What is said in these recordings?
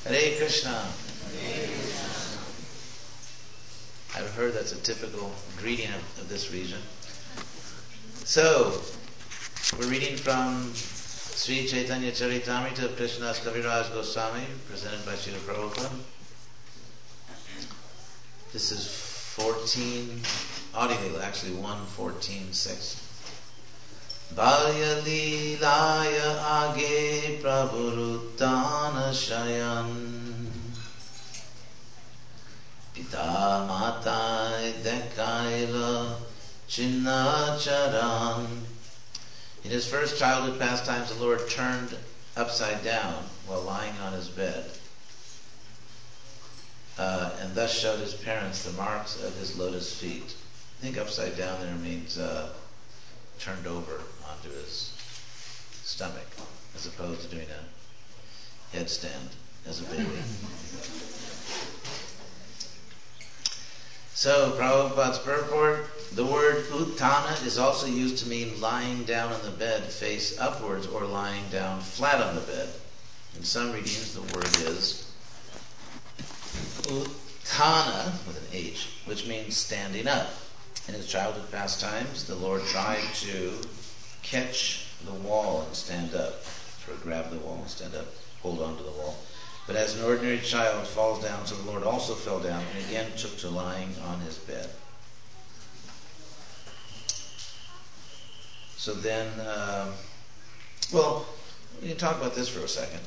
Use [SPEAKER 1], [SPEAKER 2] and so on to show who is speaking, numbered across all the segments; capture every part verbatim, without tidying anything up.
[SPEAKER 1] Hare Krishna. I've heard that's a typical greeting of, of this region. So, we're reading from Sri Chaitanya Charitamrita of Krishnadas Kaviraj Goswami, presented by Srila Prabhupada. This is fourteen, Adilila, actually one fourteen six. Balya Leelaya Age Prabhuruttana Shayan Pita Matai Dekaila Chinnacharan. In his first childhood pastimes, the Lord turned upside down while lying on his bed, uh, and thus showed his parents the marks of his lotus feet. I think upside down there means uh, turned over onto his stomach, as opposed to doing a headstand as a baby. So, Prabhupada's purport, the word uttana is also used to mean lying down on the bed face upwards or lying down flat on the bed. In some readings, the word is uttana with an H, which means standing up. In his childhood pastimes, the Lord tried to catch the wall and stand up, sort of grab the wall and stand up, hold on to the wall. But as an ordinary child falls down, so the Lord also fell down and again took to lying on his bed. So then, uh, well, we can talk about this for a second.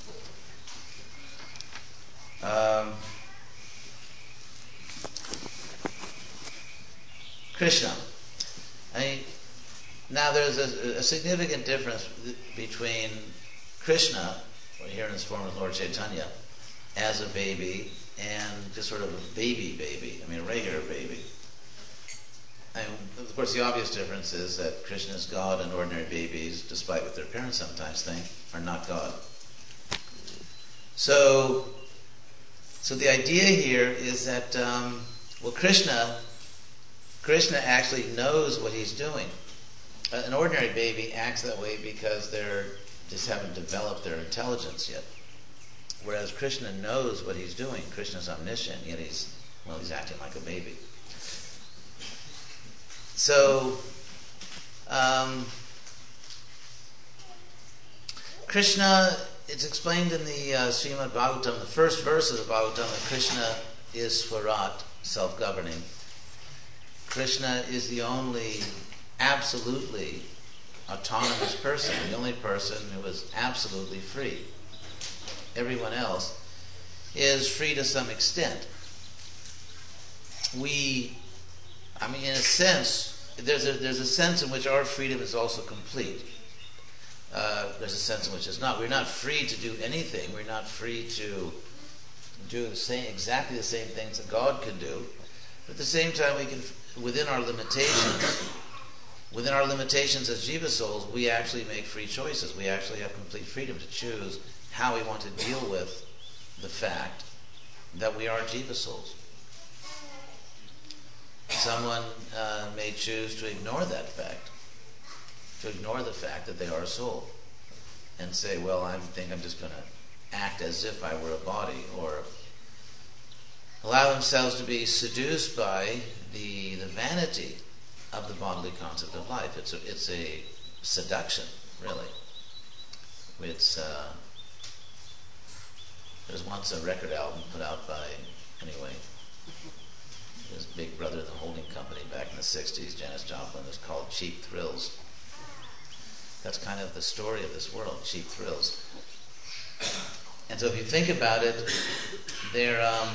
[SPEAKER 1] Um, Krishna. I mean, now there's a, a significant difference between Krishna, here in his form of Lord Chaitanya, as a baby and just sort of a baby baby. I mean, a regular baby. And of course, the obvious difference is that Krishna is God and ordinary babies, despite what their parents sometimes think, are not God. So, so the idea here is that, um, well, Krishna, Krishna actually knows what he's doing. An ordinary baby acts that way because they're just haven't developed their intelligence yet. Whereas Krishna knows what he's doing. Krishna's omniscient, yet he's, well, he's acting like a baby. So, um, Krishna, it's explained in the uh, Srimad Bhagavatam, the first verse of the Bhagavatam, that Krishna is Swarat, self-governing. Krishna is the only absolutely autonomous person, the only person who is absolutely free. Everyone else is free to some extent. We, I mean, in a sense, there's a, there's a sense in which our freedom is also complete. Uh, there's a sense in which it's not. We're not free to do anything. We're not free to do the same, exactly the same things that God can do. But at the same time, we can, within our limitations, Within our limitations as Jiva souls, we actually make free choices. We actually have complete freedom to choose how we want to deal with the fact that we are Jiva souls. Someone uh, may choose to ignore that fact, to ignore the fact that they are a soul, and say, well, I think I'm just going to act as if I were a body, or allow themselves to be seduced by the, the vanity of the bodily concept of life. It's a, it's a seduction, really. It's uh, there's once a record album put out by, anyway, his big brother in the holding company back in the sixties, Janis Joplin. It was called Cheap Thrills. That's kind of the story of this world, cheap thrills. And so if you think about it, they're um,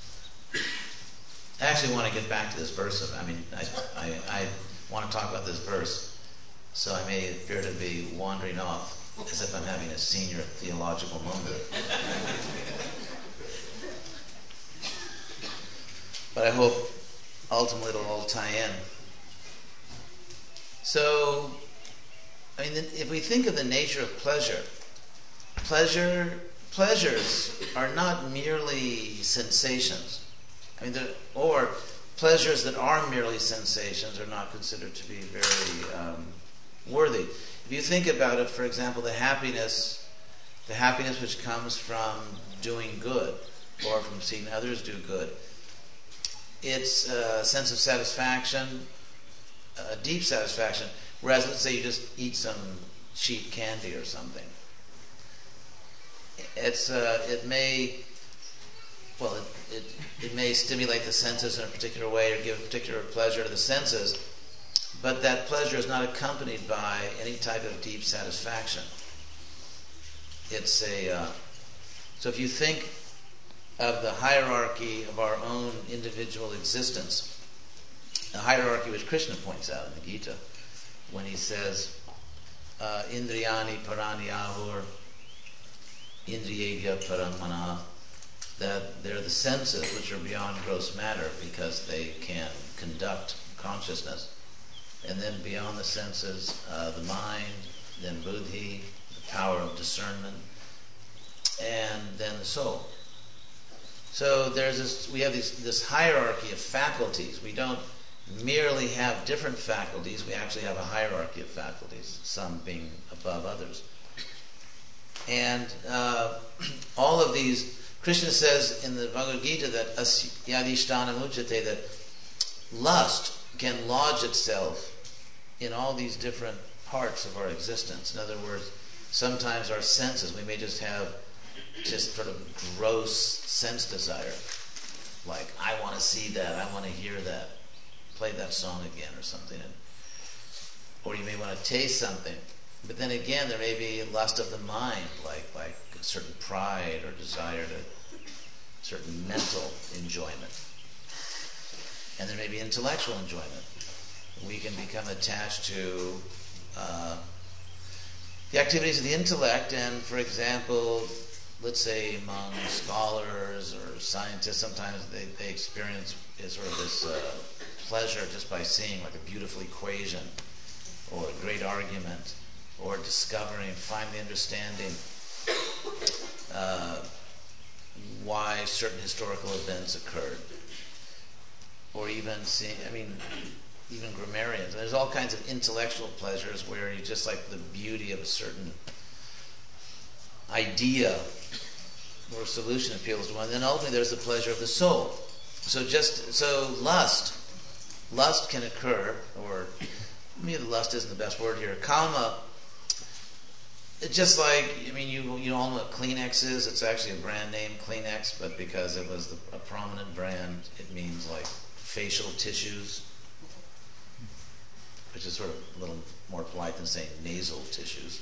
[SPEAKER 1] I actually want to get back to this verse. Of, I mean, I, I, I want to talk about this verse, so I may appear to be wandering off as if I'm having a senior theological moment. But I hope ultimately it'll all tie in. So, I mean, if we think of the nature of pleasure, pleasure, pleasures are not merely sensations. I mean, or pleasures that are merely sensations are not considered to be very um, worthy. If you think about it, for example, the happiness, the happiness which comes from doing good or from seeing others do good. It's a sense of satisfaction, a deep satisfaction, whereas let's say you just eat some cheap candy or something. It's uh, it may well it, it it may stimulate the senses in a particular way or give a particular pleasure to the senses, but that pleasure is not accompanied by any type of deep satisfaction. It's a uh, so if you think of the hierarchy of our own individual existence, the hierarchy which Krishna points out in the Gita, when he says, uh, Indriyani parani ahur, Indriyebhya param manah, that they're the senses which are beyond gross matter because they can conduct consciousness. And then beyond the senses, uh, the mind, then buddhi, the power of discernment, and then the soul. So there's this, we have this, this hierarchy of faculties. We don't merely have different faculties, we actually have a hierarchy of faculties, some being above others. And uh, all of these, Krishna says in the Bhagavad Gita that asyadishtanam uchate, that lust can lodge itself in all these different parts of our existence. In other words, sometimes our senses, we may just have just sort of gross sense desire. Like, I want to see that, I want to hear that, play that song again or something. Or you may want to taste something. But then again, there may be lust of the mind, like, like a certain pride or desire to certain mental enjoyment. And there may be intellectual enjoyment. We can become attached to uh, the activities of the intellect, and for example, let's say among scholars or scientists, sometimes they, they experience sort of this uh, pleasure just by seeing like a beautiful equation or a great argument or discovering, finally understanding uh, why certain historical events occurred. Or even seeing, I mean, even grammarians. There's all kinds of intellectual pleasures where you just like the beauty of a certain idea or solution appeals to one. Then ultimately there's the pleasure of the soul. So just so lust, lust can occur, or maybe lust isn't the best word here. Kama, it's just like, I mean, you you all know what Kleenex is. It's actually a brand name, Kleenex, but because it was the, a prominent brand, it means like facial tissues, which is sort of a little more polite than saying nasal tissues.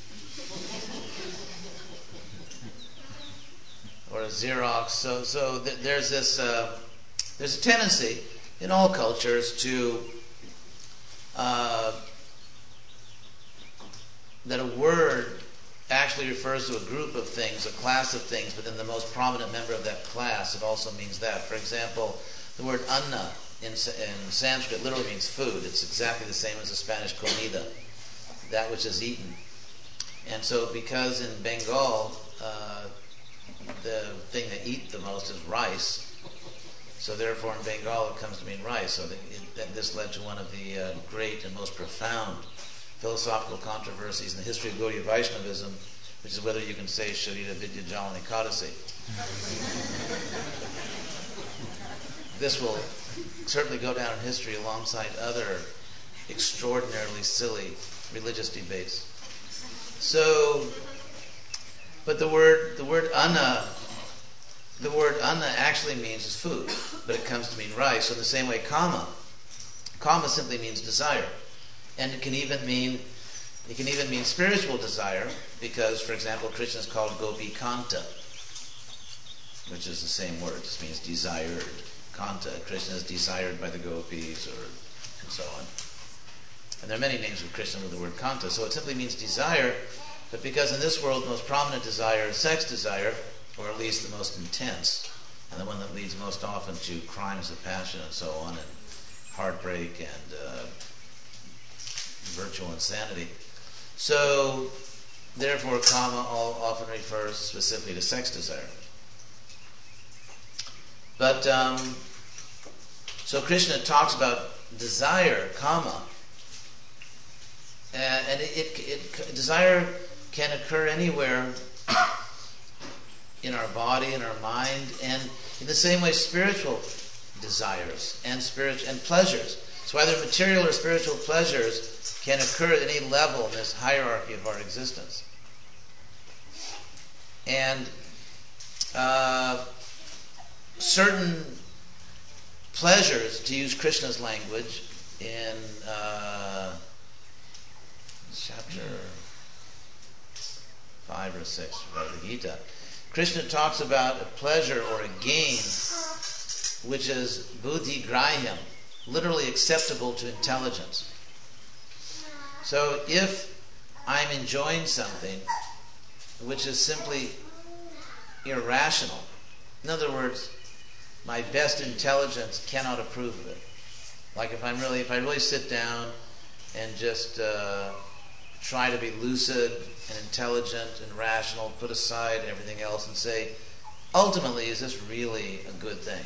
[SPEAKER 1] Or a Xerox. So, so th- there's this, uh, there's a tendency in all cultures to uh, that a word actually refers to a group of things, a class of things, but then the most prominent member of that class, it also means that. For example, the word anna in, in Sanskrit literally means food. It's exactly the same as the Spanish comida, that which is eaten. And so because in Bengal, uh, the thing they eat the most is rice, so therefore in Bengal it comes to mean rice. So the, it, this led to one of the uh, great and most profound philosophical controversies in the history of Gaudiya Vaishnavism, which is whether you can say Sharira Vidya Jalani Kadasi. This will certainly go down in history alongside other extraordinarily silly religious debates. So, but the word the word anna, the word anna actually means is food, but it comes to mean rice. So in the same way, kama, kama simply means desire, and it can even mean it can even mean spiritual desire, because, for example, Krishna is called Gopi Kanta, which is the same word. It just means desired. Kanta, Krishna is desired by the gopis, or and so on. And there are many names of Krishna with the word Kanta, so it simply means desire. But because in this world the most prominent desire is sex desire, or at least the most intense, and the one that leads most often to crimes of passion and so on, and heartbreak and uh, virtual insanity. So, therefore, kama all often refers specifically to sex desire. But, um, so Krishna talks about desire, kama, and, and it, it, it desire can occur anywhere in our body, in our mind, and in the same way spiritual desires and spirit and pleasures. So either material or spiritual pleasures can occur at any level in this hierarchy of our existence. And uh, certain pleasures, to use Krishna's language, in uh, chapter five or six of the Gita, Krishna talks about a pleasure or a gain which is buddhi grahyam, literally acceptable to intelligence. So if I'm enjoying something which is simply irrational, in other words, my best intelligence cannot approve of it. Like if I'm really, if I really sit down and just uh, try to be lucid and intelligent and rational, put aside everything else and say, ultimately, is this really a good thing?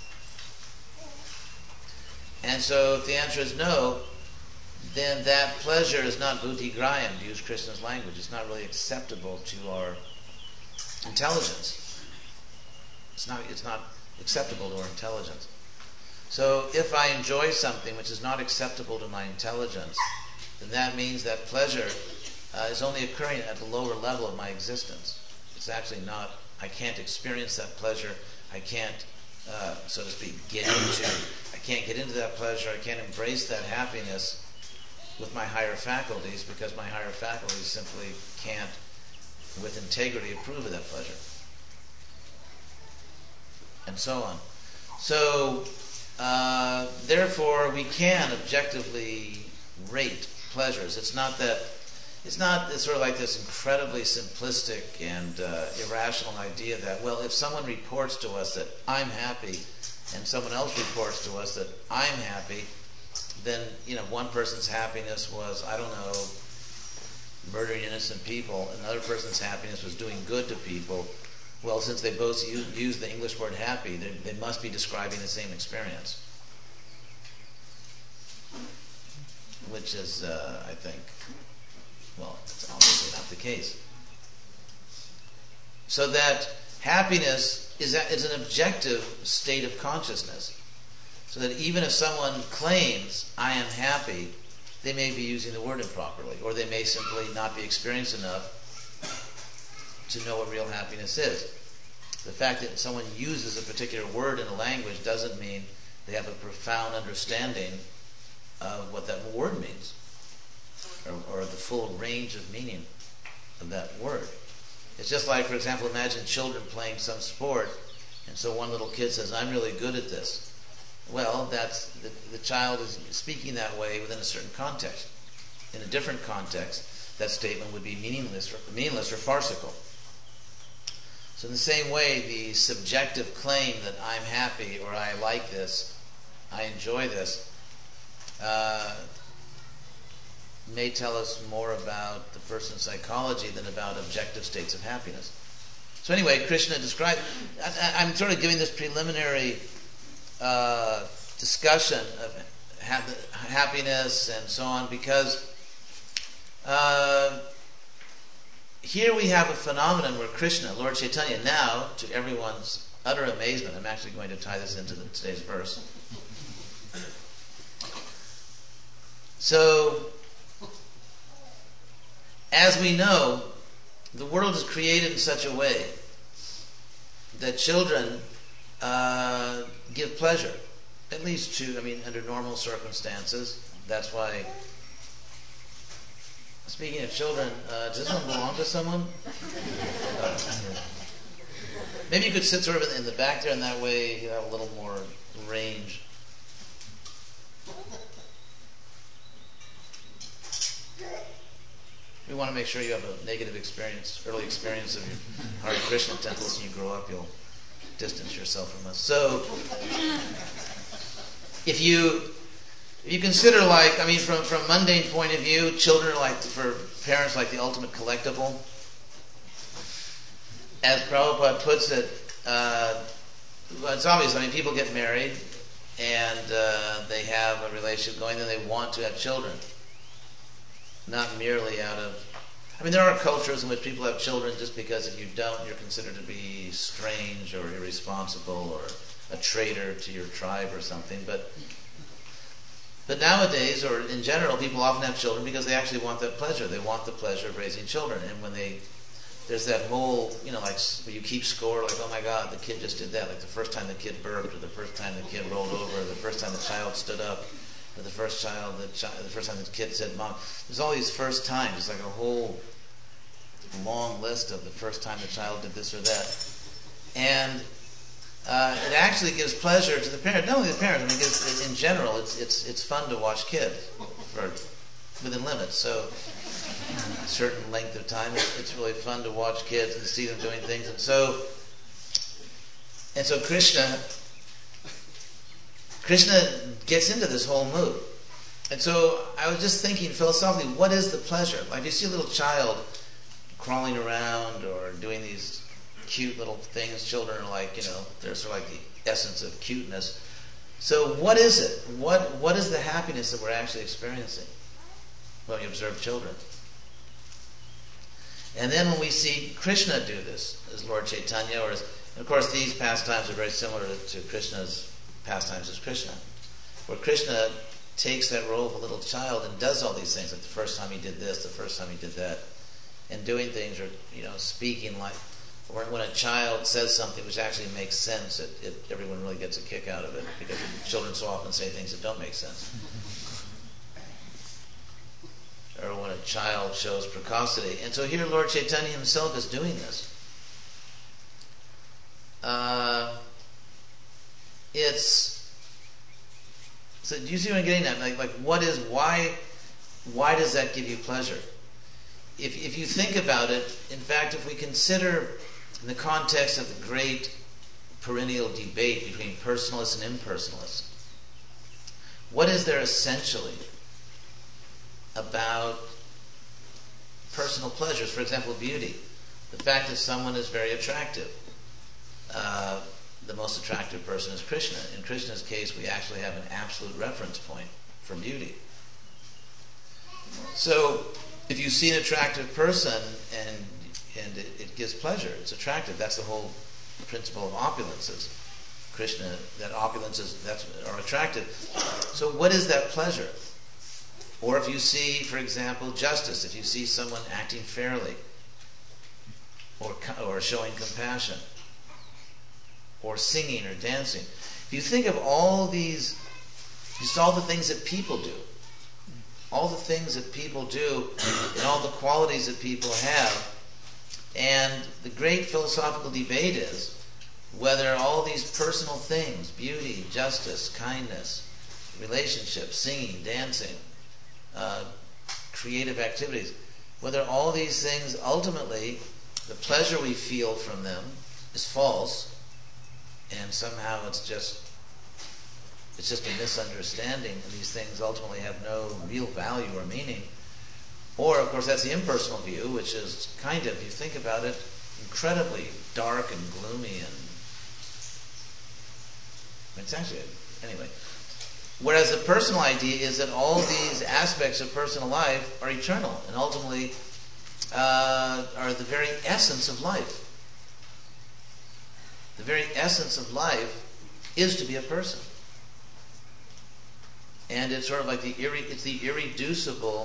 [SPEAKER 1] And so if the answer is no, then that pleasure is not buddhi graham, to use Krishna's language. It's not really acceptable to our intelligence. It's not, it's not acceptable to our intelligence. So if I enjoy something which is not acceptable to my intelligence, then that means that pleasure uh, is only occurring at the lower level of my existence. It's actually not, I can't experience that pleasure. I can't, uh, so to speak, get into, I can't get into that pleasure. I can't embrace that happiness with my higher faculties because my higher faculties simply can't, with integrity, approve of that pleasure. And so on. So, uh, therefore, we can objectively rate pleasures. It's not that, it's not it's sort of like this incredibly simplistic and uh, irrational idea that, well, if someone reports to us that I'm happy and someone else reports to us that I'm happy, then, you know, one person's happiness was, I don't know, murdering innocent people, and another person's happiness was doing good to people. Well, since they both use, use the English word happy, they, they must be describing the same experience. Which is, uh, I think, well, it's obviously not the case. So that happiness is, a, is an objective state of consciousness. So that even if someone claims, I am happy, they may be using the word improperly, or they may simply not be experienced enough to know what real happiness is. The fact that someone uses a particular word in a language doesn't mean they have a profound understanding of what that word means, or, or the full range of meaning of that word. It's just like, for example, imagine children playing some sport, and so one little kid says, I'm really good at this. Well, that's the, the child is speaking that way within a certain context. In a different context, that statement would be meaningless or, meaningless or farcical. So in the same way, the subjective claim that I'm happy or I like this, I enjoy this, uh, may tell us more about the person's psychology than about objective states of happiness. So anyway, Krishna described, I, I'm sort of giving this preliminary uh, discussion of ha- happiness and so on because uh, here we have a phenomenon where Krishna, Lord Chaitanya, now, to everyone's utter amazement, I'm actually going to tie this into the, today's verse. So, as we know, the world is created in such a way that children uh, give pleasure, at least to, I mean, under normal circumstances. That's why, speaking of children, uh, does this one belong to someone? Uh, maybe you could sit sort of in the back there, and that way you have a little more range. We want to make sure you have a negative experience, early experience of your Hare Krishna temples, and you grow up, you'll distance yourself from us. So, if you if you consider, like, I mean, from from a mundane point of view, children are like, for parents, like the ultimate collectible. As Prabhupada puts it, uh, well, it's obvious. I mean, people get married and uh, they have a relationship going, then they want to have children. Not merely out of I mean, there are cultures in which people have children just because if you don't, you're considered to be strange or irresponsible or a traitor to your tribe or something. But but nowadays, or in general, people often have children because they actually want that pleasure. They want the pleasure of raising children. And when they, there's that whole, you know, like where you keep score, like, oh my God, the kid just did that. Like the first time the kid burped, or the first time the kid rolled over, or the first time the child stood up, or the first child, the, chi- the first time the kid said, Mom. There's all these first times. It's like a whole long list of the first time the child did this or that. And uh, it actually gives pleasure to the parent. Not only the parents, I mean, it's, in general, it's it's it's fun to watch kids for within limits. So a certain length of time, it's, it's really fun to watch kids and see them doing things. And so, and so Krishna, Krishna gets into this whole mood. And so I was just thinking philosophically, what is the pleasure? Like if you see a little child crawling around or doing these cute little things, children are like, you know, they're sort of like the essence of cuteness. So what is it? What What is the happiness that we're actually experiencing when we observe children? And then when we see Krishna do this, as Lord Chaitanya, or as, of course these pastimes are very similar to, to Krishna's pastimes as Krishna, where Krishna takes that role of a little child and does all these things, like the first time he did this, the first time he did that, and doing things, or, you know, speaking like, or when a child says something which actually makes sense, it, it, everyone really gets a kick out of it, because children so often say things that don't make sense. Or when a child shows precocity. And so here Lord Chaitanya himself is doing this. Uh, it's, so do you see what I'm getting at? Like, like what is, why, why does that give you pleasure? If, if you think about it, in fact, if we consider in the context of the great perennial debate between personalists and impersonalists, what is there essentially about personal pleasures? For example, beauty. The fact that someone is very attractive. Uh, the most attractive person is Krishna. In Krishna's case, we actually have an absolute reference point for beauty. So, if you see an attractive person and and it, it gives pleasure, it's attractive. That's the whole principle of opulences. Krishna, that opulences that's, are attractive. So what is that pleasure? Or if you see, for example, justice, if you see someone acting fairly, or or showing compassion, or singing or dancing. If you think of all these, just all the things that people do, all the things that people do, and all the qualities that people have. And the great philosophical debate is whether all these personal things, beauty, justice, kindness, relationships, singing, dancing, uh, creative activities, whether all these things ultimately, the pleasure we feel from them is false, and somehow it's just It's just a misunderstanding, and these things ultimately have no real value or meaning. Or, of course, that's the impersonal view, which is kind of, you think about it, incredibly dark and gloomy, and it's actually, anyway. Whereas the personal idea is that all these aspects of personal life are eternal, and ultimately uh, are the very essence of life. The very essence of life is to be a person. And it's sort of like the irre- it's the irreducible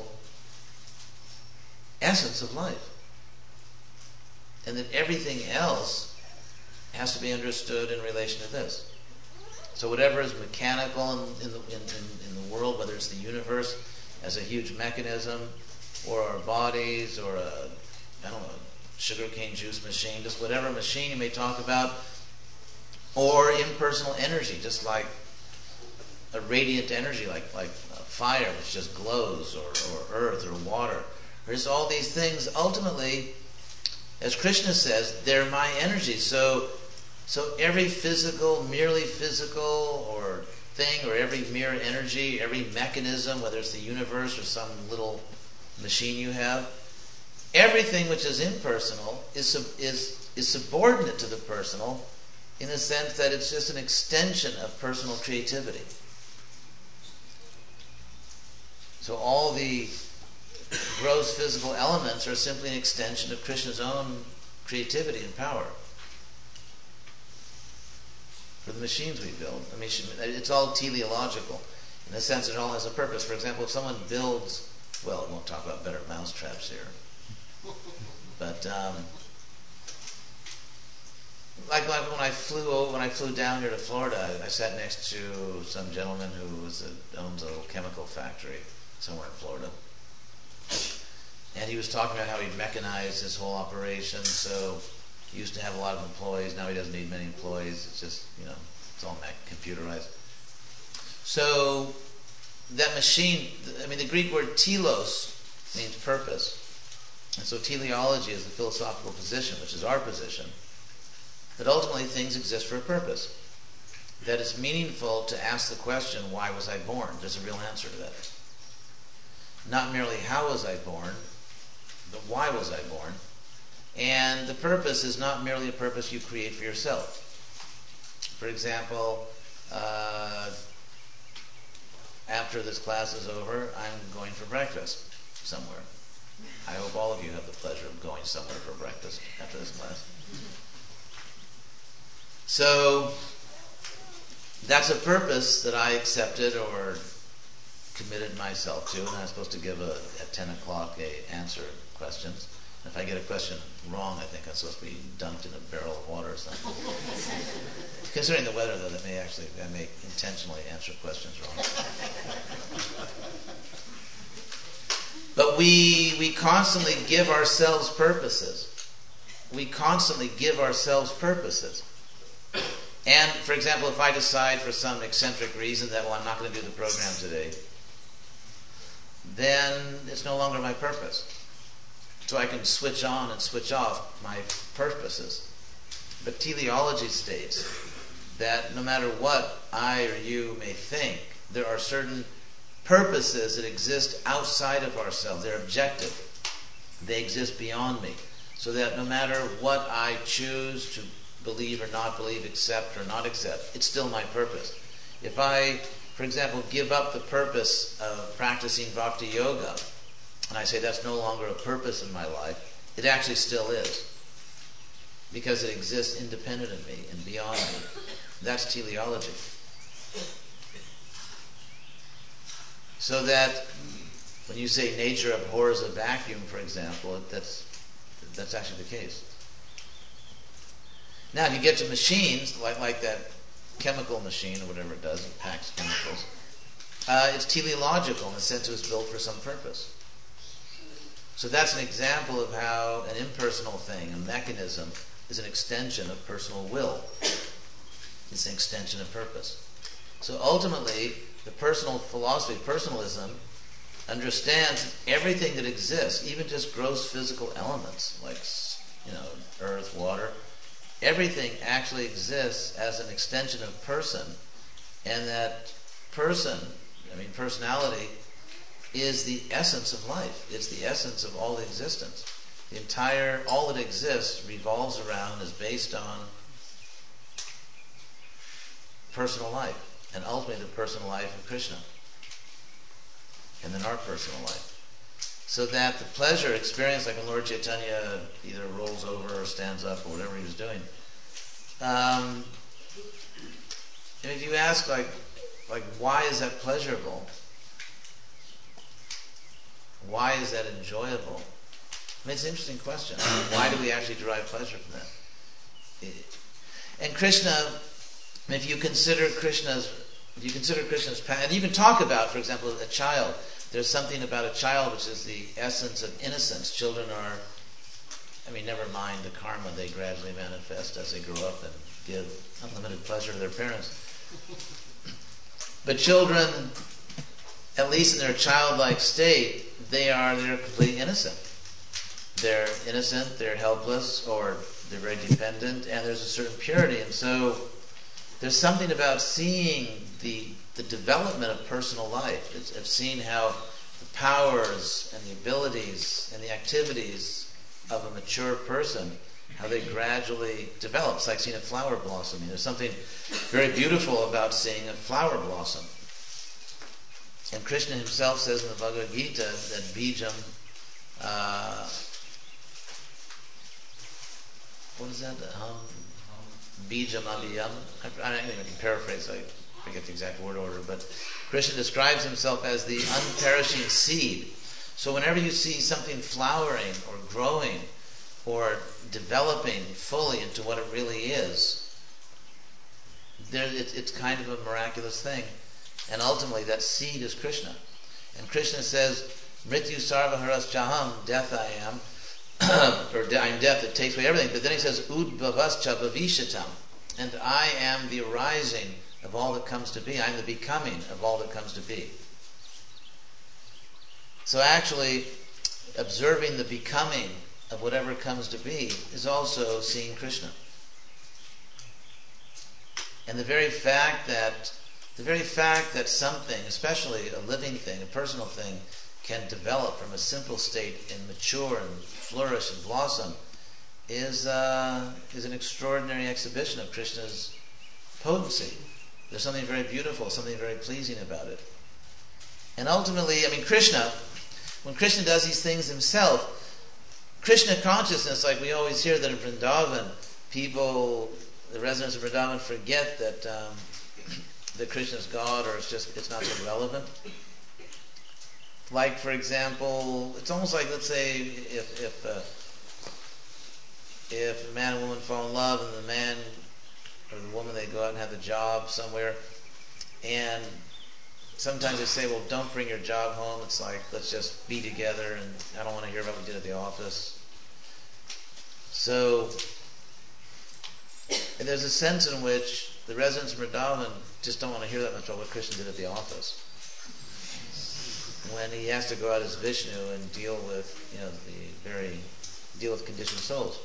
[SPEAKER 1] essence of life. And that everything else has to be understood in relation to this. So whatever is mechanical in, in, the, in, in, in the world, whether it's the universe as a huge mechanism, or our bodies, or a, I don't know, sugarcane juice machine, just whatever machine you may talk about, or impersonal energy, just like a radiant energy, like like fire, which just glows, or, or earth, or water. There's all these things. Ultimately, as Krishna says, they're my energy. So, so every physical, merely physical, or thing, or every mere energy, every mechanism, whether it's the universe or some little machine you have, everything which is impersonal is is is subordinate to the personal, in the sense that it's just an extension of personal creativity. So all the gross physical elements are simply an extension of Krishna's own creativity and power. For the machines we build, I mean, it's all teleological in the sense that it all has a purpose. For example, if someone builds, well, we won't talk about better mousetraps here, but um, like, like when I flew over, when I flew down here to Florida, I, I sat next to some gentleman who was a, owns a little chemical factory somewhere in Florida, and he was talking about how he mechanized his whole operation. So he used to have a lot of employees. Now he doesn't need many employees. It's just, you know, it's all computerized. So that machine, I mean, the Greek word telos means purpose. And so teleology is the philosophical position, which is our position, that ultimately things exist for a purpose. That it's meaningful to ask the question, why was I born? There's a real answer to that. Not merely how was I born, but why was I born? And the purpose is not merely a purpose you create for yourself. For example, uh, after this class is over, I'm going for breakfast somewhere. I hope all of you have the pleasure of going somewhere for breakfast after this class. So, that's a purpose that I accepted or committed myself to, and I'm supposed to give a, at ten o'clock a answer questions. If I get a question wrong, I think I'm supposed to be dunked in a barrel of water or something. Considering the weather, though, that may actually, I may intentionally answer questions wrong. But we we constantly give ourselves purposes. We constantly give ourselves purposes. And, for example, if I decide for some eccentric reason that, well, I'm not going to do the program today, then it's no longer my purpose. So I can switch on and switch off my purposes. But teleology states that no matter what I or you may think, there are certain purposes that exist outside of ourselves. They're objective. They exist beyond me. So that no matter what I choose to believe or not believe, accept or not accept, it's still my purpose. If I, for example, give up the purpose of practicing bhakti yoga, and I say that's no longer a purpose in my life, it actually still is. Because it exists independent of me and beyond me. That's teleology. So that when you say nature abhors a vacuum, for example, that's that's actually the case. Now, if you get to machines, like, like that chemical machine or whatever it does, it packs chemicals, uh, it's teleological in the sense it was built for some purpose. So that's an example of how an impersonal thing, a mechanism, is an extension of personal will. It's an extension of purpose. So ultimately, the personal philosophy, personalism, understands everything that exists, even just gross physical elements, like, you know, earth, water, everything actually exists as an extension of person, and that person, I mean personality, is the essence of life. It's the essence of all existence. The entire, all that exists revolves around, is based on personal life, and ultimately the personal life of Krishna, and then our personal life. So that the pleasure experience, like when Lord Chaitanya either rolls over or stands up or whatever he was doing, um, and if you ask, like, like why is that pleasurable? Why is that enjoyable? I mean, it's an interesting question. I mean, why do we actually derive pleasure from that? And Krishna, if you consider Krishna's, if you consider Krishna's path, and you can talk about, for example, a child. There's something about a child which is the essence of innocence. Children are, I mean, never mind the karma they gradually manifest as they grow up and give unlimited pleasure to their parents. But children, at least in their childlike state, they are they're completely innocent. They're innocent, they're helpless, or they're very dependent, and there's a certain purity. And so there's something about seeing the the development of personal life, of seeing how the powers and the abilities and the activities of a mature person, how they gradually develop. It's like seeing a flower blossoming. There's something very beautiful about seeing a flower blossom. And Krishna himself says in the Bhagavad Gita that Bijam, uh, what is that? Um, Bijam Abhiyam. I, I can paraphrase, I forget the exact word order, but Krishna describes himself as the unperishing seed. So whenever you see something flowering or growing or developing fully into what it really is, there it, it's kind of a miraculous thing. And ultimately that seed is Krishna. And Krishna says, Mrityu sarva haras jaham, death I am, or I'm death, it takes away everything. But then he says, udbhavascha bhavishatam, and I am the arising of all that comes to be. I'm the becoming of all that comes to be. So actually, observing the becoming of whatever comes to be is also seeing Krishna. And the very fact that the very fact that something, especially a living thing, a personal thing, can develop from a simple state and mature and flourish and blossom is uh, is an extraordinary exhibition of Krishna's potency. There's something very beautiful, something very pleasing about it. And ultimately, I mean, Krishna, when Krishna does these things himself, Krishna consciousness, like we always hear that in Vrindavan, people, the residents of Vrindavan, forget that um, that Krishna's God, or it's just it's not so relevant. Like, for example, it's almost like, let's say, if if uh, if a man and woman fall in love, and the man or the woman, they go out and have a job somewhere, and sometimes they say, well, don't bring your job home. It's like, let's just be together, and I don't want to hear about what we did at the office. So, and there's a sense in which the residents of Vrindavan just don't want to hear that much about what Krishna did at the office. When he has to go out as Vishnu and deal with, you know, the very, deal with conditioned souls.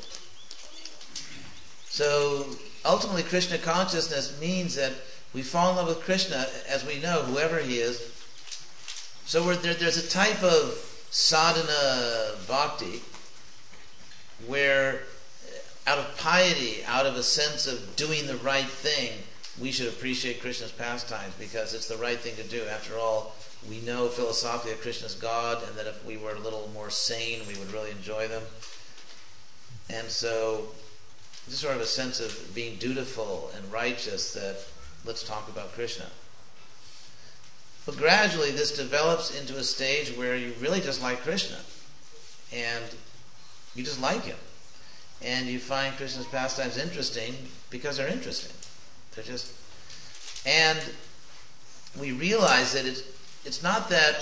[SPEAKER 1] So, ultimately, Krishna consciousness means that we fall in love with Krishna, as we know, whoever he is. So we're, there, there's a type of sadhana bhakti where, out of piety, out of a sense of doing the right thing, we should appreciate Krishna's pastimes because it's the right thing to do. After all, we know philosophically that Krishna's God, and that if we were a little more sane, we would really enjoy them. And so, just sort of a sense of being dutiful and righteous, that let's talk about Krishna. But gradually this develops into a stage where you really just like Krishna. And you just like him. And you find Krishna's pastimes interesting because they're interesting. They're just... And we realize that it's, it's not that...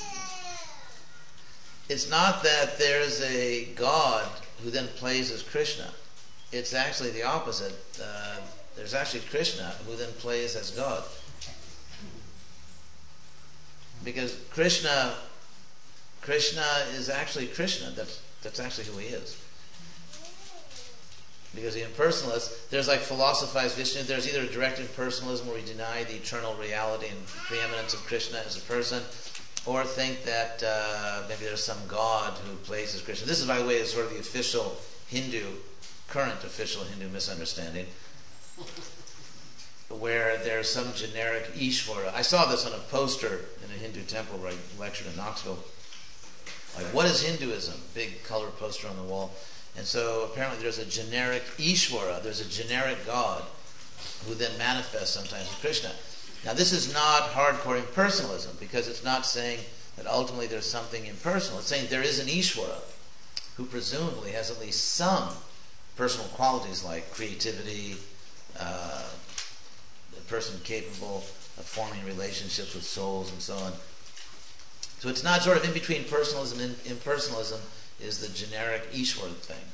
[SPEAKER 1] It's not that there's a God who then plays as Krishna. It's actually the opposite. Uh, There's actually Krishna who then plays as God. Because Krishna Krishna is actually Krishna. That's that's actually who he is. Because the impersonalists, there's like philosophized Vishnu, there's either a direct impersonalism where we deny the eternal reality and preeminence of Krishna as a person, or think that uh, maybe there's some God who plays as Krishna. This is, by the way, is sort of the official Hindu, current official Hindu misunderstanding, where there's some generic Ishvara. I saw this on a poster in a Hindu temple where I lectured in Knoxville. Like, what is Hinduism? Big color poster on the wall. And so apparently there's a generic Ishvara, there's a generic God who then manifests sometimes as Krishna. Now this is not hardcore impersonalism, because it's not saying that ultimately there's something impersonal. It's saying there is an Ishvara who presumably has at least some personal qualities like creativity, uh, a person capable of forming relationships with souls and so on. So it's not sort of in between personalism and impersonalism is the generic Ishvara thing.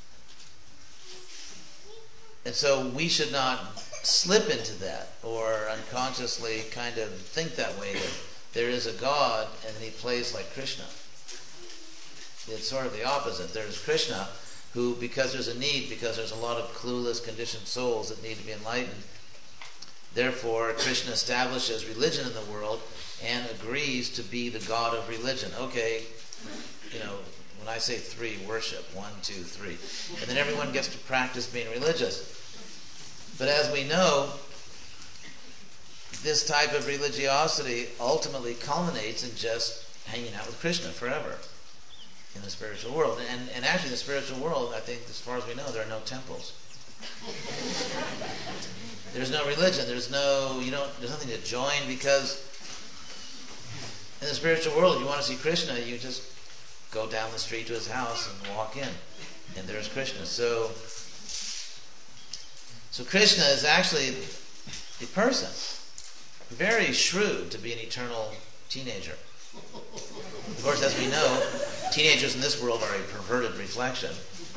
[SPEAKER 1] And so we should not slip into that or unconsciously kind of think that way, that there is a God and he plays like Krishna. It's sort of the opposite. There's Krishna who, because there's a need, because there's a lot of clueless, conditioned souls that need to be enlightened, therefore Krishna establishes religion in the world and agrees to be the God of religion. Okay, you know, when I say three, worship, one, two, three. And then everyone gets to practice being religious. But as we know, this type of religiosity ultimately culminates in just hanging out with Krishna forever in the spiritual world. And, and actually in the spiritual world, I think as far as we know, there are no temples. There's no religion. There's no, you don't, there's nothing to join, because in the spiritual world, if you want to see Krishna, you just go down the street to his house and walk in, and there's Krishna. So, so Krishna is actually a person, very shrewd to be an eternal teenager. Of course, as we know, teenagers in this world are a perverted reflection.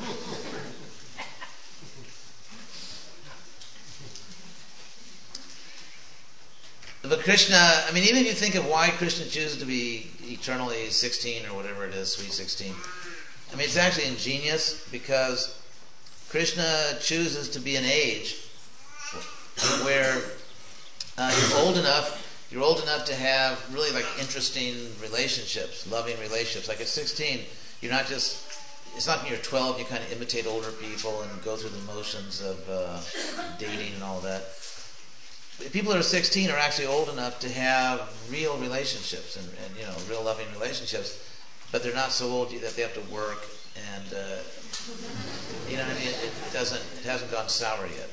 [SPEAKER 1] But Krishna, I mean, even if you think of why Krishna chooses to be eternally sixteen or whatever it is, sweet sixteen, I mean, it's actually ingenious, because Krishna chooses to be an age where uh, you're old enough, you're old enough to have really like interesting relationships, loving relationships. Like at sixteen, you're not just, it's not when you're twelve, you kind of imitate older people and go through the motions of uh, dating and all that. People that are sixteen are actually old enough to have real relationships and, and you know, real loving relationships, but they're not so old that they have to work, and uh, you know what I mean. It, it doesn't. It hasn't gone sour yet.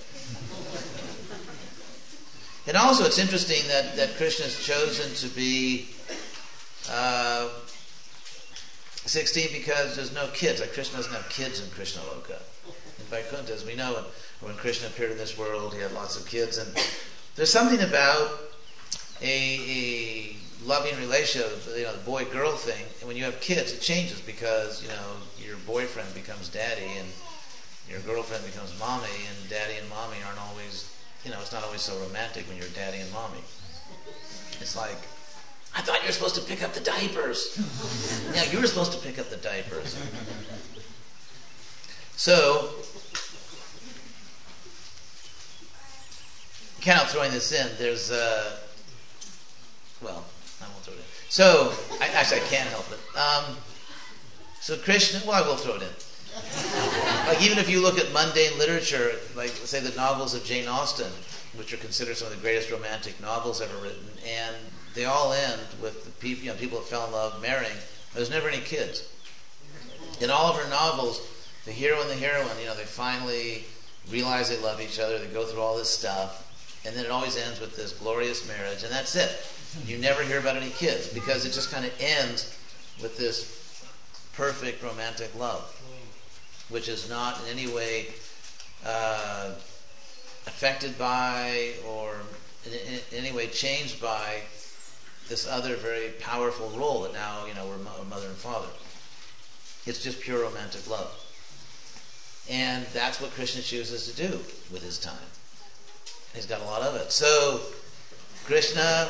[SPEAKER 1] And also, it's interesting that that Krishna has chosen to be uh, sixteen because there's no kids. Like Krishna doesn't have kids in Krishna Loka. In Vaikuntha, as we know, when, when Krishna appeared in this world, he had lots of kids, and there's something about a, a loving relationship, you know, the boy-girl thing. And when you have kids, it changes, because, you know, your boyfriend becomes daddy and your girlfriend becomes mommy, and daddy and mommy aren't always, you know, it's not always so romantic when you're daddy and mommy. It's like, I thought you were supposed to pick up the diapers. Yeah, you were supposed to pick up the diapers. So, kind of throwing this in, there's, uh, well, I won't throw it in. So, I, actually I can't help it. Um, so Krishna, well, I will throw it in. Like, even if you look at mundane literature, like, say, the novels of Jane Austen, which are considered some of the greatest romantic novels ever written, and they all end with the people, you know, people that fell in love marrying. There's never any kids. In all of her novels, the hero and the heroine, you know, they finally realize they love each other, they go through all this stuff, and then it always ends with this glorious marriage, and that's it. You never hear about any kids, because it just kind of ends with this perfect romantic love, which is not in any way uh, affected by or in, in, in any way changed by this other very powerful role that now, you know, we're mo- mother and father. It's just pure romantic love. And that's what Krishna chooses to do with his time. He's got a lot of it. So, Krishna,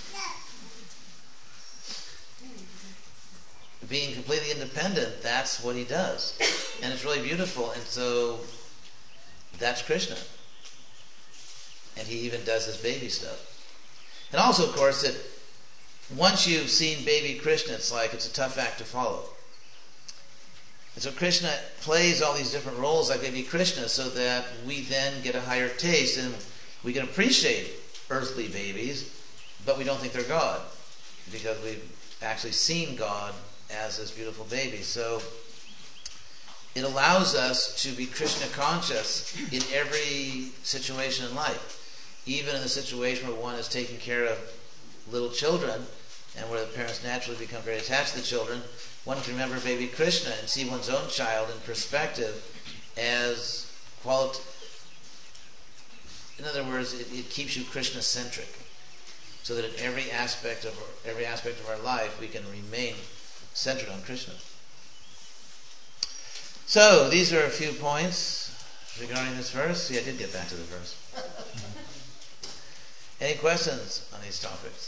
[SPEAKER 1] being completely independent, that's what he does. And it's really beautiful. And so, that's Krishna. And he even does his baby stuff. And also, of course, that once you've seen baby Krishna, it's like it's a tough act to follow. And so Krishna plays all these different roles like baby Krishna, so that we then get a higher taste, and we can appreciate earthly babies, but we don't think they're God, because we've actually seen God as this beautiful baby. So it allows us to be Krishna conscious in every situation in life. Even in the situation where one is taking care of little children, and where the parents naturally become very attached to the children, one can remember baby Krishna and see one's own child in perspective as quality. In other words, it, it keeps you Krishna-centric, so that in every aspect of our, every aspect of our life we can remain centered on Krishna. So these are a few points regarding this verse. See, I did get back to the verse. Any questions on these topics?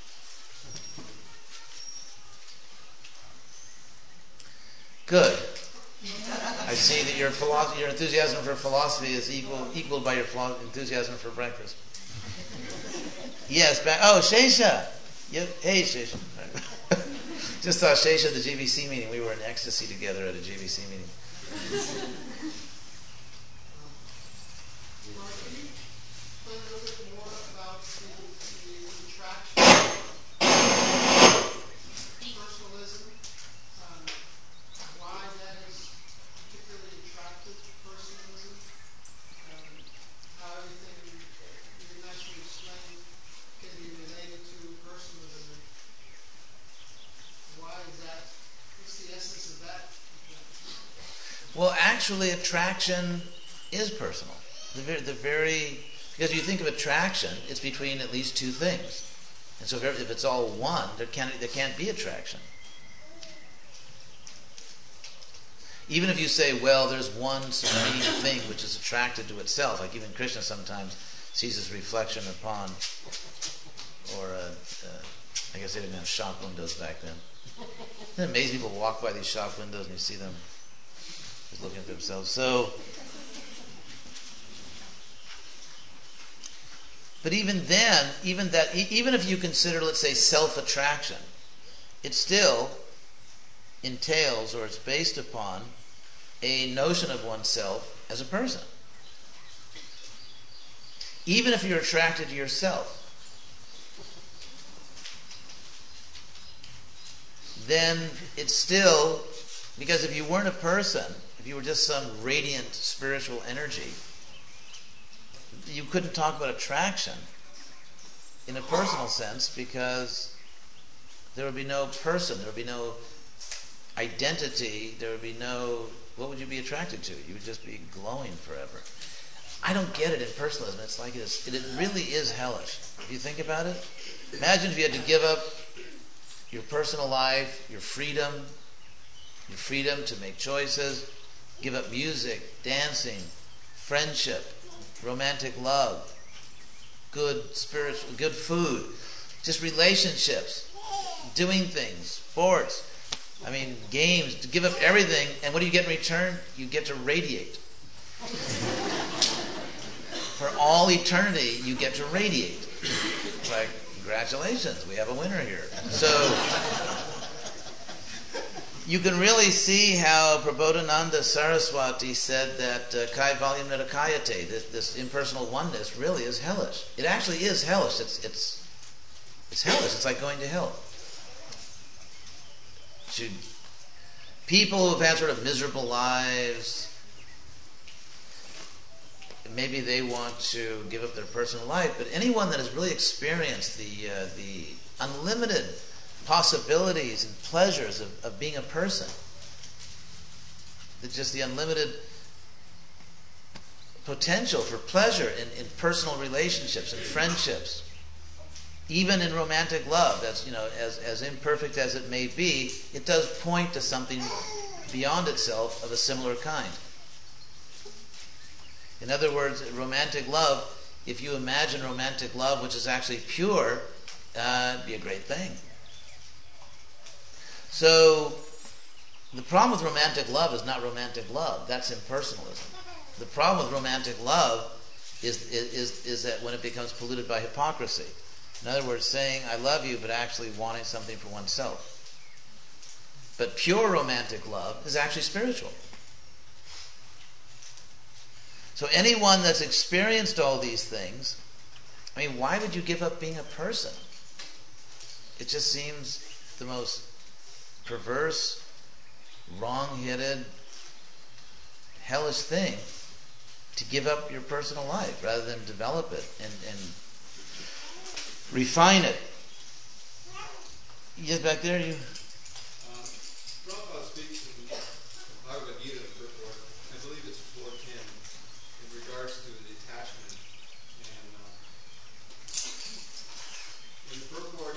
[SPEAKER 1] Good. I see that your philosophy, your enthusiasm for philosophy is equal, equaled by your philo- enthusiasm for breakfast. Yes, back. Oh, Shesha. Yep. Hey, Shesha. Just saw Shesha at the G B C meeting. We were in ecstasy together at a G B C meeting. actually attraction is personal. The very, the very because you think of attraction, it's between at least two things. And so if, if it's all one, there can't there can't be attraction. Even if you say, well, there's one supreme thing which is attracted to itself, like even Krishna sometimes sees his reflection upon, or uh, uh, I guess they didn't have shop windows back then. Isn't it amazing people walk by these shop windows and you see them just looking at themselves? So, but even then, even that, even if you consider, let's say, self-attraction, it still entails, or it's based upon, a notion of oneself as a person. Even if you're attracted to yourself, then it's still, because if you weren't a person, if you were just some radiant spiritual energy, you couldn't talk about attraction in a personal sense, because there would be no person, there would be no identity, there would be no, what would you be attracted to? You would just be glowing forever. I don't get it in personalism. It's like it's, it really is hellish. If you think about it, imagine if you had to give up your personal life, your freedom, your freedom to make choices, give up music, dancing, friendship, romantic love, good spiritual, good food, just relationships, doing things, sports, I mean, games, to give up everything, and what do you get in return? You get to radiate. For all eternity, you get to radiate. It's like, congratulations, we have a winner here. So, you can really see how Prabodhananda Saraswati said that uh, Kaivalyam Nirakayate, this, this impersonal oneness, really is hellish. It actually is hellish. It's it's it's hellish. It's like going to hell. To people who've had sort of miserable lives, maybe they want to give up their personal life, but anyone that has really experienced the uh, the unlimited possibilities and pleasures of, of being a person, the, just the unlimited potential for pleasure in, in personal relationships and friendships, even in romantic love, that's, you know, as, as imperfect as it may be, it does point to something beyond itself of a similar kind. In other words, romantic love, if you imagine romantic love which is actually pure, uh, it'd be a great thing. So, the problem with romantic love is not romantic love. That's impersonalism. The problem with romantic love is, is, is that when it becomes polluted by hypocrisy. In other words, saying, I love you, but actually wanting something for oneself. But pure romantic love is actually spiritual. So anyone that's experienced all these things, I mean, why would you give up being a person? It just seems the most perverse, wrong-headed, hellish thing to give up your personal life rather than develop it and, and refine it. Yes, back there, you.
[SPEAKER 2] Um, Prabhupada speaks in Bhagavad Gita, purport, I believe it's four ten, in regards to the attachment. And uh, in the purport,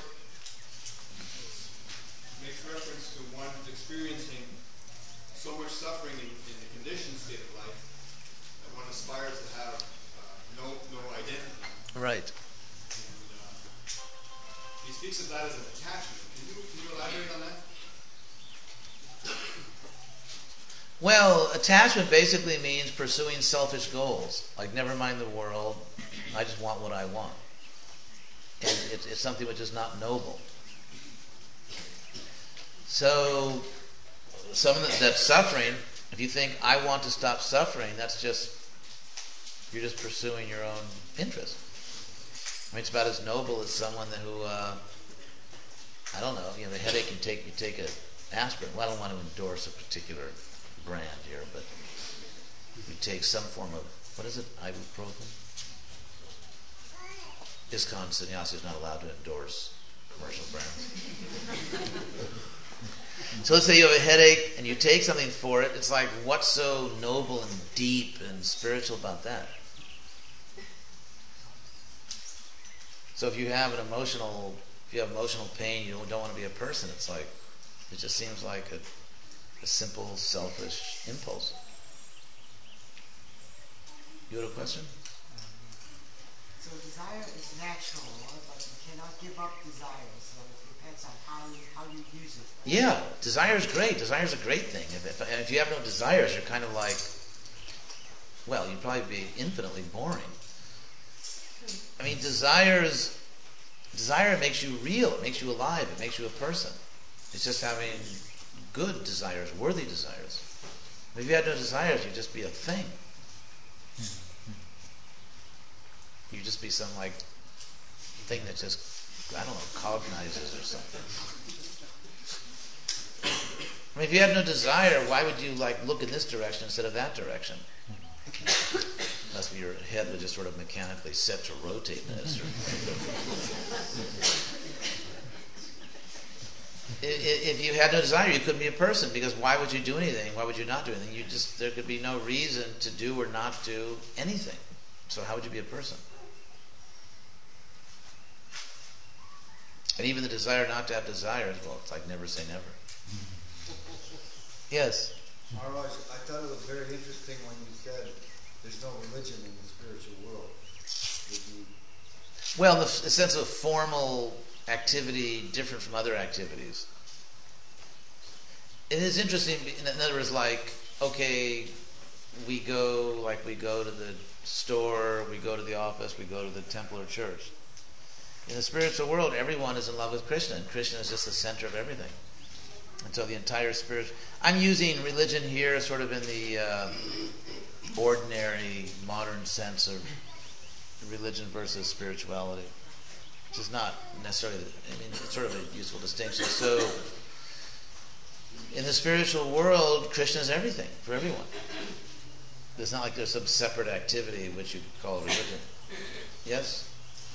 [SPEAKER 2] makes reference to one who's experiencing so much suffering in, in the conditioned state of life that one aspires to have uh, no no identity.
[SPEAKER 1] Right.
[SPEAKER 2] And uh, he speaks of that as an attachment. Can you, can you elaborate on that?
[SPEAKER 1] Well, attachment basically means pursuing selfish goals. Like, never mind the world, I just want what I want. And it's, it's something which is not noble. So, some of the, that suffering, if you think, I want to stop suffering, that's just, you're just pursuing your own interest. I mean, it's about as noble as someone who, uh, I don't know, you know, the headache can take, you take an aspirin. Well, I don't want to endorse a particular brand here, but you take some form of, what is it, ibuprofen? ISKCON sannyasi is not allowed to endorse commercial brands. So let's say you have a headache and you take something for it. It's like, what's so noble and deep and spiritual about that? So if you have an emotional, if you have emotional pain, you don't want to be a person. It's like, it just seems like a, a simple, selfish impulse. You have a question?
[SPEAKER 3] So desire is natural, but you cannot give up desire. So it depends on how you how you use it.
[SPEAKER 1] Yeah, desire is great. Desire is a great thing. If, if, and if you have no desires, you're kind of like, well, you'd probably be infinitely boring. I mean, desires, desire makes you real. It makes you alive. It makes you a person. It's just having good desires, worthy desires. If you had no desires, you'd just be a thing. You'd just be some, like, thing that just, I don't know, cognizes or something. I mean, if you had no desire, why would you, like, look in this direction instead of that direction? Unless your head was just sort of mechanically set to rotate this. Or if you had no desire, you couldn't be a person, because why would you do anything? Why would you not do anything? You just, there could be no reason to do or not do anything. So how would you be a person? And even the desire not to have desires, well, it's like never say never. Yes?
[SPEAKER 4] Maharaj, I thought it was very interesting when you said there's no religion in the spiritual world. You...
[SPEAKER 1] Well, the, the sense of formal activity different from other activities. It is interesting, in other words, like, okay, we go, like we go to the store, we go to the office, we go to the temple or church. In the spiritual world, everyone is in love with Krishna, and Krishna is just the center of everything. And so the entire spirit... I'm using religion here sort of in the uh, ordinary, modern sense of religion versus spirituality, which is not necessarily... I mean, it's sort of a useful distinction. So, in the spiritual world, Krishna is everything for everyone. It's not like there's some separate activity which you could call religion. Yes?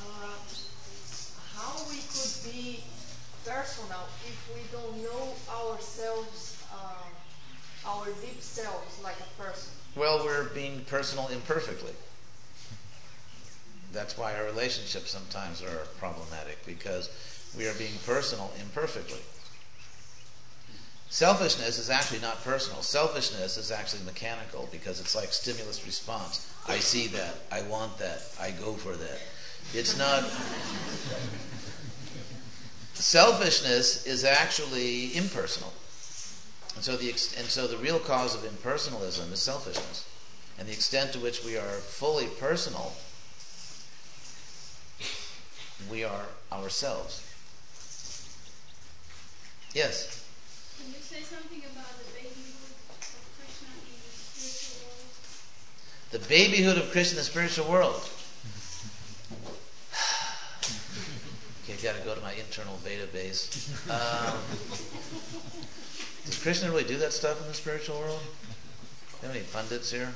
[SPEAKER 5] How we could be personal if we don't know ourselves, um, our deep selves, like a person?
[SPEAKER 1] Well, we're being personal imperfectly. That's why our relationships sometimes are problematic, because we are being personal imperfectly. Selfishness is actually not personal. Selfishness is actually mechanical, because it's like stimulus response. I see that. I want that. I go for that. It's not... Selfishness is actually impersonal. And so, the ex- and so the real cause of impersonalism is selfishness. And the extent to which we are fully personal, we are ourselves. Yes?
[SPEAKER 6] Can you say something about the babyhood of Krishna in the spiritual world?
[SPEAKER 1] The babyhood of Krishna in the spiritual world. Okay, I've got to go to my internal database. Um, does Krishna really do that stuff in the spiritual world? Do you have any pundits here?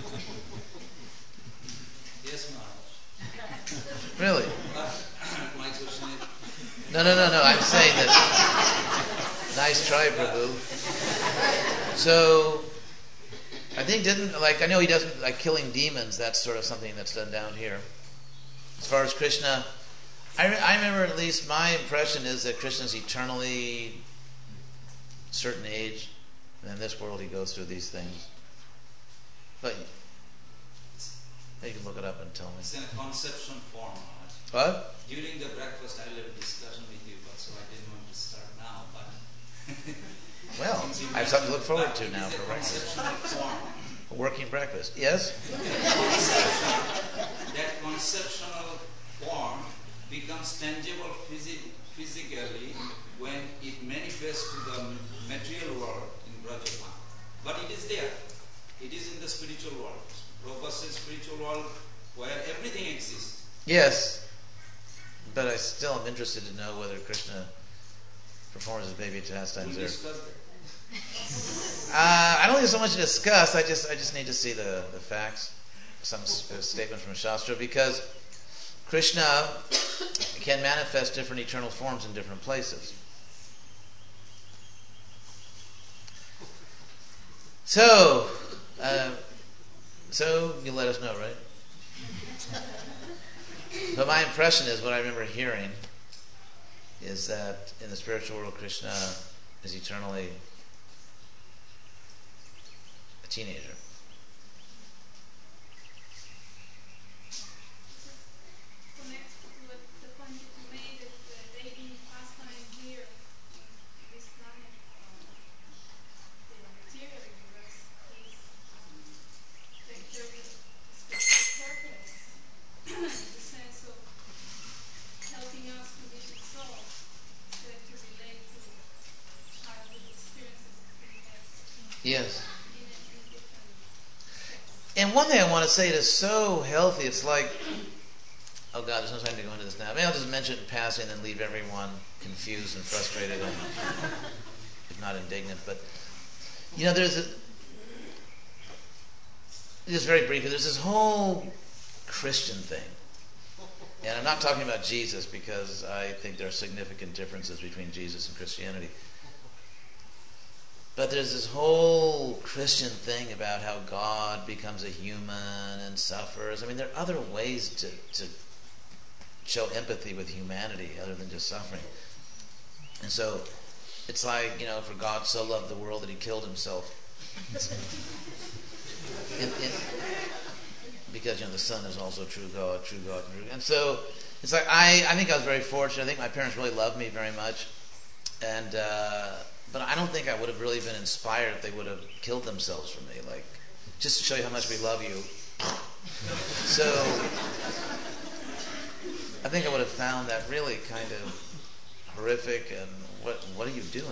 [SPEAKER 7] Yes, Maharaj.
[SPEAKER 1] Really?
[SPEAKER 7] My question is...
[SPEAKER 1] No, no, no, no. I'm saying that... Nice try, Prabhu. So, I think didn't... Like, I know he doesn't... Like, killing demons, that's sort of something that's done down here. As far as Krishna... I, re- I remember, at least my impression is that Krishna's eternally certain age, and in this world he goes through these things. But you can look it up and tell me.
[SPEAKER 7] It's in a conception form. Right?
[SPEAKER 1] What?
[SPEAKER 7] During the breakfast, I will have a discussion with you, but so I didn't want to start now. But
[SPEAKER 1] well, I have something to look forward to now
[SPEAKER 7] it's
[SPEAKER 1] for
[SPEAKER 7] a
[SPEAKER 1] breakfast.
[SPEAKER 7] conceptual form.
[SPEAKER 1] A working breakfast. Yes?
[SPEAKER 7] That conceptual form becomes tangible phys- physically when it manifests to the material world in Brajapana. But it is there. It is in the spiritual world. Prabhupada says spiritual world where everything exists.
[SPEAKER 1] Yes. But I still am interested to know whether Krishna performs his baby pastimes
[SPEAKER 7] We
[SPEAKER 1] there.
[SPEAKER 7] discussed that.
[SPEAKER 1] Uh, I don't think there's so much to discuss. I just I just need to see the, the facts, some s- statement from Shastra, because Krishna can manifest different eternal forms in different places. So, uh, so you let us know, right? But my impression is, what I remember hearing is that in the spiritual world, Krishna is eternally a teenager.
[SPEAKER 6] Connects to what the point that you made, that the dating pastime here on this planet, um, the material universe is um, there there is a specific purpose in the sense of helping us conditioned souls that to relate to childhood experiences that we have
[SPEAKER 1] Yes.
[SPEAKER 6] in, a, in different texts.
[SPEAKER 1] And one thing I want to say, it is so healthy. It's like, oh God, there's no time to go into this now. Maybe I'll just mention it in passing and then leave everyone confused and frustrated and, if not indignant. But, you know, there's a, just very briefly, there's this whole Christian thing. And I'm not talking about Jesus, because I think there are significant differences between Jesus and Christianity. But there's this whole Christian thing about how God becomes a human and suffers. I mean, there are other ways to, to show empathy with humanity other than just suffering. And so it's like, you know, for God so loved the world that he killed himself. in, in, because, you know, the Son is also true God, true God. True. And so it's like, I, I think I was very fortunate. I think my parents really loved me very much. And, uh, but I don't think I would have really been inspired if they would have killed themselves for me. Like, just to show you how much we love you. So, I think I would have found that really kind of horrific, and what what are you doing?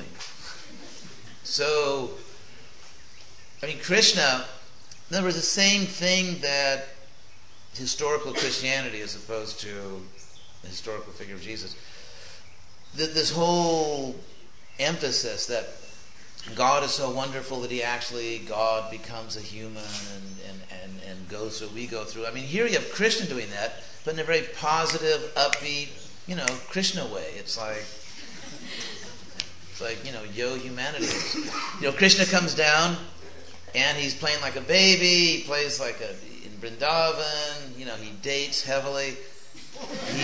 [SPEAKER 1] So, I mean, Krishna, in other words, the same thing that historical Christianity, as opposed to the historical figure of Jesus, th- this whole emphasis that God is so wonderful that he actually, God becomes a human and, and, and, and goes through what we go through. I mean, here you have Krishna doing that, but in a very positive, upbeat, you know, Krishna way. It's like, it's like, you know, yo, humanity. You know, Krishna comes down and he's playing like a baby. He plays like a, in Vrindavan, you know, he dates heavily. He,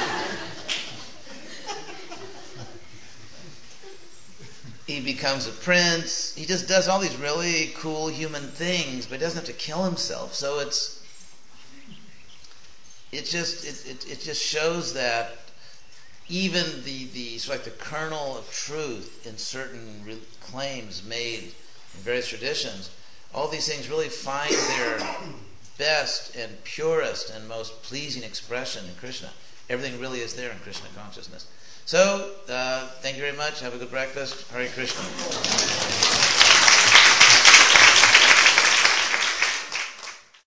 [SPEAKER 1] He becomes a prince. He just does all these really cool human things, but he doesn't have to kill himself. So it's it just it it, it just shows that even the the sort of like the kernel of truth in certain re- claims made in various traditions, all these things really find their best and purest and most pleasing expression in Krishna. Everything really is there in Krishna consciousness. So, uh, thank you very much. Have a good breakfast. Hare Krishna.